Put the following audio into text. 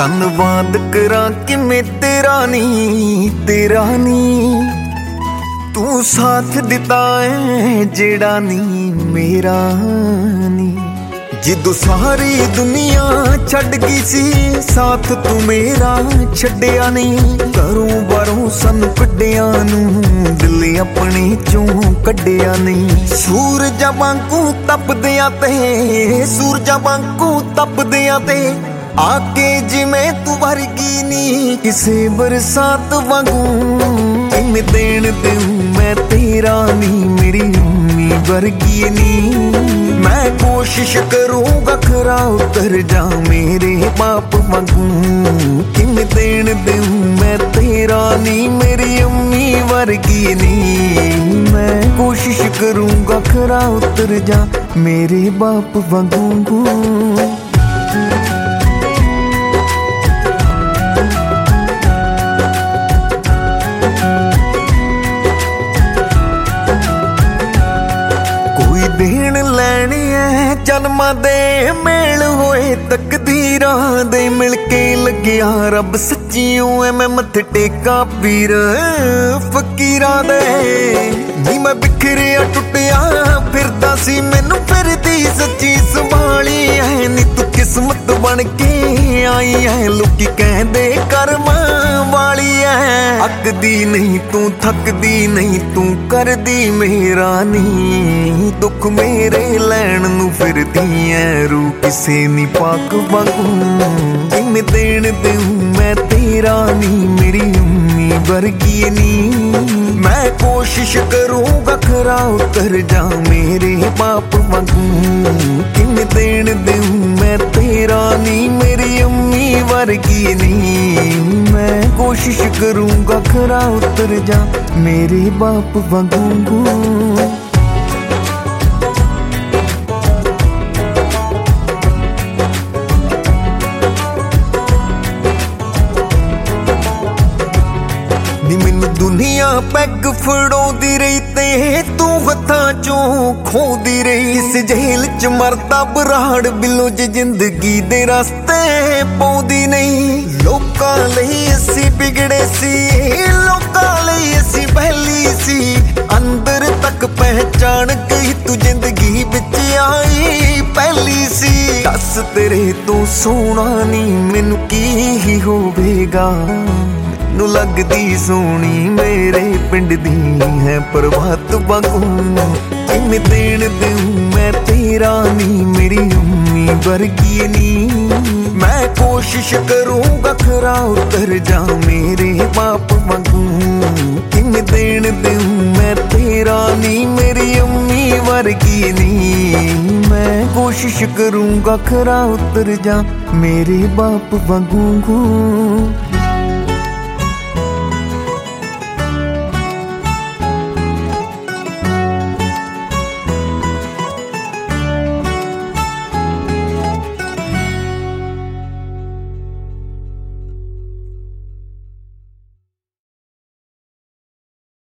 ਧੰਨਵਾਦ ਕਰਾਂ ਕਿਵੇਂ ਤੇਰਾ ਨੀ ਤੂੰ ਸਾਥ ਦਿੱਤਾ ਏ ਜਿਹੜਾ ਨੀ ਮੇਰਾ ਨੀ। ਜਦੋਂ ਸਾਰੀ ਦੁਨੀਆ ਛੱਡ ਗਈ ਸੀ ਸਾਥ ਤੂੰ ਮੇਰਾ ਛੱਡਿਆ ਨਹੀਂ। ਘਰੋਂ ਬਾਹਰੋਂ ਸਾਨੂੰ ਕੱਢਿਆ ਨੂੰ ਦਿਲ ਆਪਣੇ ਚੋਂ ਕੱਢਿਆ ਨਹੀਂ। ਸੂਰਜਾਂ ਵਾਂਗੂ ਤਪਦਿਆਂ ਤੇ ਆ ਕੇ ਜਿਵੇਂ ਤੂੰ ਵਰਗੀ ਨੀ ਕਿਸੇ ਬਰਸਾਤ ਵਾਂਗੂ। ਕਿਵੇਂ ਦੇਣ ਦੇਊਂ ਮੈਂ ਤੇਰਾ ਨੀ ਮੇਰੀ ਅੰਮੀ ਵਰਗੀ ਨੀ। ਮੈਂ ਕੋਸ਼ਿਸ਼ ਕਰੂੰਗਾ ਖਰਾ ਉਤਰ ਜਾ ਮੇਰੇ ਬਾਪ ਵਾਂਗੂ। ਕਿਵੇਂ ਦੇਣ ਦੇਊਂ ਮੈਂ ਤੇਰਾ ਨੀ ਮੇਰੀ ਅੰਮੀ ਵਰਗੀ ਨੀ। ਮੈਂ ਕੋਸ਼ਿਸ਼ ਕਰੂੰਗਾ ਖਰਾ ਉਤਰ ਜਾ ਮੇਰੇ ਬਾਪ ਵਾਂਗੂ। ਦੇਣ ਲੈਣੇ ਐ ਜਨਮਾਂ ਦੇ ਮੇਲ ਹੋਏ ਤਕਦੀਰਾਂ ਦੇ ਮਿਲ ਕੇ ਲੱਗਿਆ ਰੱਬ ਸੱਚੀਓ ਐ ਮੈਂ ਮੱਥੇ ਟੇਕਾਂ ਪੀਰ ਫਕੀਰਾਂ ਦੇ। ਨੀ ਮੈਂ ਬਿਖਰਿਆ ਟੁੱਟਿਆ ਫਿਰਦਾ ਸੀ ਮੈਨੂੰ ਫਿਰਦੀ ਸੱਚੀ ਸੰਭਾਲੀ ਐ। ਨੀ ਤੂੰ ਕਿਸਮਤ ਬਣ ਕੇ ਆਈ ਐ ਲੋਕੀ ਕਹਿੰਦੇ ਕਰਮਾਂ ਵਾਲੀ ਐ। ਅੱਕਦੀ ਨਹੀਂ ਤੂੰ ਥੱਕਦੀ ਨਹੀਂ ਤੂੰ ਕਰਦੀ ਮੇਰਾ ਨੀ। ਦੁੱਖ ਮੇਰੇ ਲੈਣ ਨੂੰ ਫਿਰਦੀ ਐ ਰੂ ਕਿਸੇ ਨੀ ਪਾਕ ਵਾਂਗੂ। ਕਿਵੇਂ ਦੇਣ ਦੇਊਂ ਮੈਂ ਤੇਰਾ ਨੀ ਮੇਰੀ ਅੰਮੀ ਵਰਗੀ ਨੀ। ਮੈਂ ਕੋਸ਼ਿਸ਼ ਕਰੂੰਗਾ ਖਰਾ ਉਤਰ ਜਾ ਮੇਰੇ ਬਾਪ ਵਾਂਗੂ। ਕਿਵੇਂ ਦੇਣ ਦੇਊਂ ਮੈਂ ਤੇਰਾ ਨੀ ਮੇਰੀ ਅੰਮੀ ਵਰਗੀ ਨੀ। ਮੈਂ ਕੋਸ਼ਿਸ਼ ਕਰੂੰਗਾ ਖਰਾ ਉਤਰ ਜਾ ਮੇਰੇ ਬਾਪ ਵਾਂਗੂ। ਨੀ ਮੈਨੂੰ ਦੁਨੀਆ ਪੈਗ ਫੜਾਉਂਦੀ ਰਹੀ ਤੇ ਤੂੰ ਹੱਥਾਂ ਚੋਂ ਖੋਦੀ ਰਹੀ। ਇਸ ਜੇਲ੍ਹ ਚ ਮਰਦਾ ਬਰਾੜ ਬਿੱਲੋ ਜੇ ਜ਼ਿੰਦਗੀ ਦੇ ਰਸਤੇ ਪਾਉਂਦੀ ਨਹੀਂ। ਲੋਕਾਂ ਲਈ ਅਸੀਂ ਵਿਗੜੇ ਸੀ ਲੋਕਾਂ ਲਈ ਅਸੀਂ ਪਹਿਲੀ ਸੀ। ਅੰਦਰ ਤੱਕ ਪਹਿਚਾਣ ਗਈ ਤੂੰ ਜ਼ਿੰਦਗੀ ਵਿੱਚ ਆਈ ਪਹਿਲੀ ਸੀ। ਦੱਸ ਤੇਰੇ ਤੋਂ ਸੋਹਣਾ ਨੀ ਮੈਨੂੰ ਕੀ ਹੋਵੇਗਾ। ਨੂੰ ਲੱਗਦੀ ਸੋਹਣੀ ਮੇਰੇ ਪਿੰਡ ਦੀ ਹੈ ਪ੍ਰਭਾਤ ਵਾਂਗੂ। ਕਿਵੇਂ ਦੇਣ ਦੇਊਂ ਮੈਂ ਤੇਰਾ ਨੀ ਮੇਰੀ ਅੰਮੀ ਵਰਗੀ ਨੀ। ਮੈਂ ਕੋਸ਼ਿਸ਼ ਕਰੂੰਗਾ ਖਰਾ ਉਤਰ ਜਾ ਮੇਰੇ ਬਾਪ ਵਾਂਗੂ। ਕਿਵੇਂ ਦੇਣ ਦੇਊਂ ਮੈਂ ਤੇਰਾ ਨੀ ਮੇਰੀ ਅੰਮੀ ਵਰਗੀ ਨੀ। ਮੈਂ ਕੋਸ਼ਿਸ਼ ਕਰੂੰਗਾ ਖਰਾ ਉਤਰ ਜਾ ਮੇਰੇ ਬਾਪ ਵਾਂਗੂ।